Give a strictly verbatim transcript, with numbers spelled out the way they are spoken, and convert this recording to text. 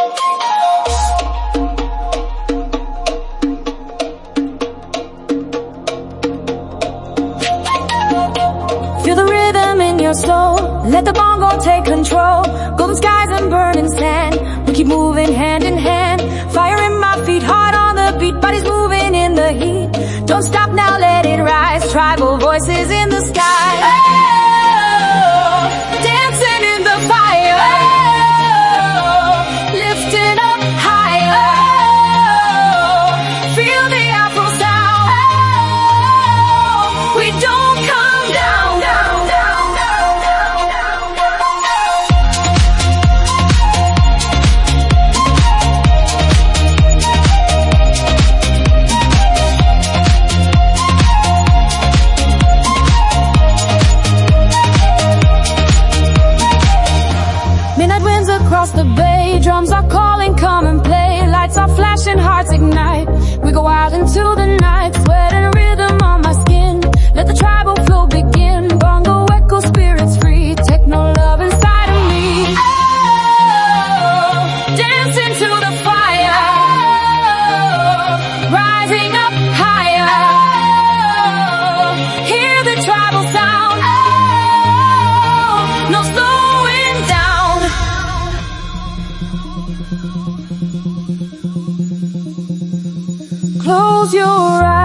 Feel the rhythm in your soul, let the bongo take control. Golden skies and burning sand, we keep moving hand in hand. Fire in my feet, heart on the beat, bodies moving in the heat. Don't stop now, let it rise, tribal voices in the sky. Oh, dancing in the fire, oh, lifting up higher. Oh, feel the Afro sound. Oh, we don't come down, down, down, down, down, down, down. Midnight winds across the bay, drums are calling, come and play. Lights are flashing, hearts ignite. We go out into the night, sweat and rhythm on my skin. Let the tribal flow begin. Bongo echo, spirits free. Techno love inside of me. Oh, dancing to the fire. Oh, rising up higher. Oh, hear the tribal sound. Oh, no slowing down. Close your eyes.